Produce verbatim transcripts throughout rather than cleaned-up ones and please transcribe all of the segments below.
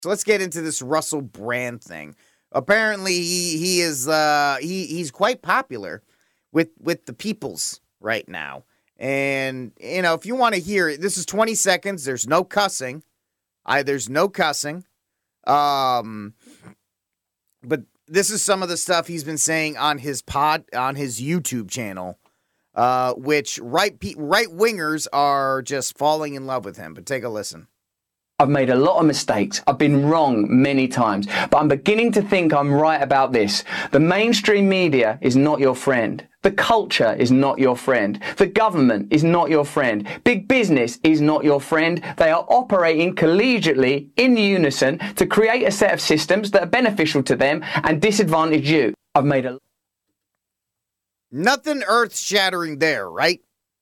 So let's get into this Russell Brand thing. Apparently, he he is uh, he he's quite popular with with the peoples right now. And you know, if you want to hear it, this is twenty seconds. There's no cussing. I there's no cussing. Um, but this is some of the stuff he's been saying on his pod on his YouTube channel, uh, which right right wingers are just falling in love with him. But take a listen. I've made a lot of mistakes. I've been wrong many times, but I'm beginning to think I'm right about this. The mainstream media is not your friend. The culture is not your friend. The government is not your friend. Big business is not your friend. They are operating collegiately in unison to create a set of systems that are beneficial to them and disadvantage you. I've made a... Nothing earth-shattering there, right?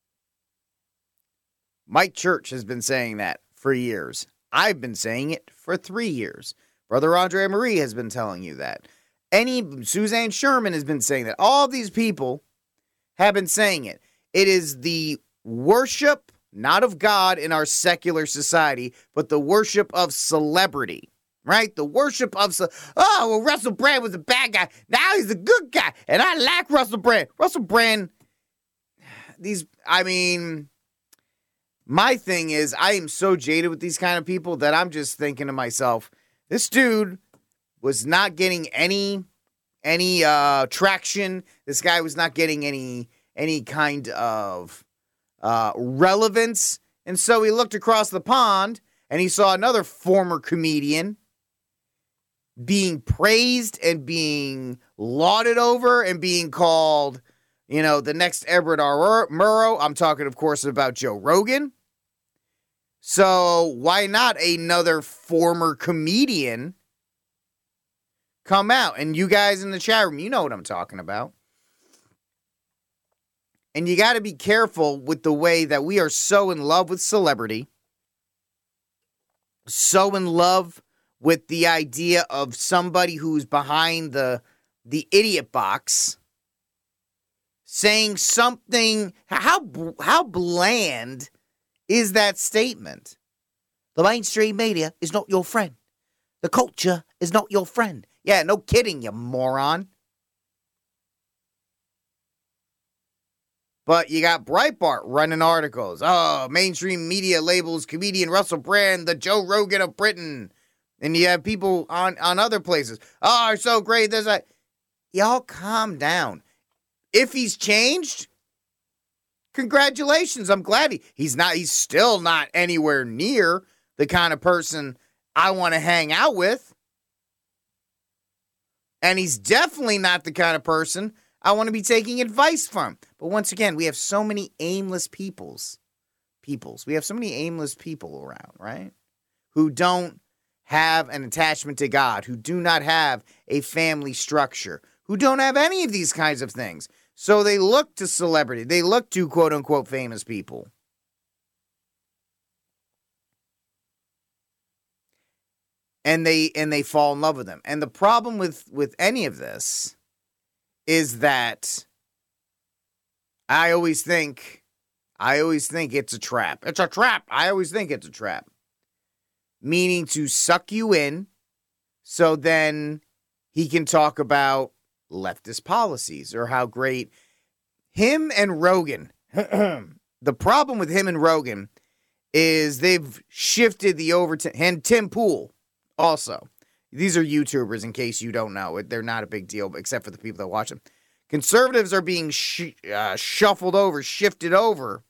Mike Church has been saying that for years. I've been saying it for three years. Brother Andre Marie has been telling you that. Any Suzanne Sherman has been saying that. All these people have been saying it. It is the worship, not of God in our secular society, but the worship of celebrity, right? The worship of, ce- oh, well, Russell Brand was a bad guy. Now he's a good guy, and I like Russell Brand. Russell Brand, these, I mean... My thing is, I am so jaded with these kind of people that I'm just thinking to myself, this dude was not getting any any uh, traction. This guy was not getting any any kind of uh, relevance. And so he looked across the pond and he saw another former comedian being praised and being lauded over and being called, you know, the next Edward R. Murrow. I'm talking, of course, about Joe Rogan. So why not another former comedian come out? And you guys in the chat room, you know what I'm talking about. And you got to be careful with the way that we are so in love with celebrity, so in love with the idea of somebody who's behind the, the idiot box saying something. How, how bland is that statement? The mainstream media is not your friend. The culture is not your friend. Yeah, no kidding, you moron. But you got Breitbart running articles. Oh, mainstream media labels comedian Russell Brand the Joe Rogan of Britain. And you have people on, on other places. Oh, so great. There's a... Y'all calm down. If he's changed... Congratulations. I'm glad he, he's not, he's still not anywhere near the kind of person I want to hang out with. And he's definitely not the kind of person I want to be taking advice from. But once again, we have so many aimless peoples. Peoples. We have so many aimless people around, right? Who don't have an attachment to God, who do not have a family structure, who don't have any of these kinds of things. So they look to celebrity. They look to quote-unquote famous people. And they and they fall in love with them. And the problem with, with any of this is that I always think, I always think it's a trap. It's a trap. I always think it's a trap. Meaning to suck you in so then he can talk about leftist policies or how great him and Rogan. The problem with him and Rogan is they've shifted the Overton and Tim Pool also. These are YouTubers in case you don't know. They're not a big deal except for the people that watch them. Conservatives are being sh- uh, shuffled over, shifted over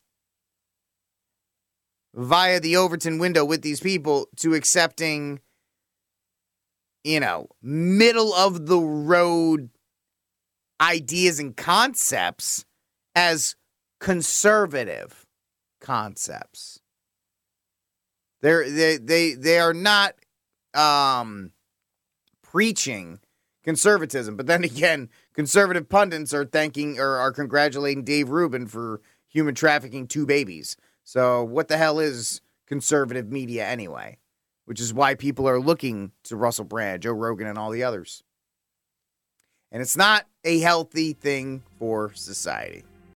via the Overton window with these people to accepting, you know, middle of the road ideas and concepts as conservative concepts. They're, they they they are not um, preaching conservatism, but then again, conservative pundits are thanking or are congratulating Dave Rubin for human trafficking two babies. So what the hell is conservative media anyway? Which is why people are looking to Russell Brand, Joe Rogan, and all the others. And it's not a healthy thing for society.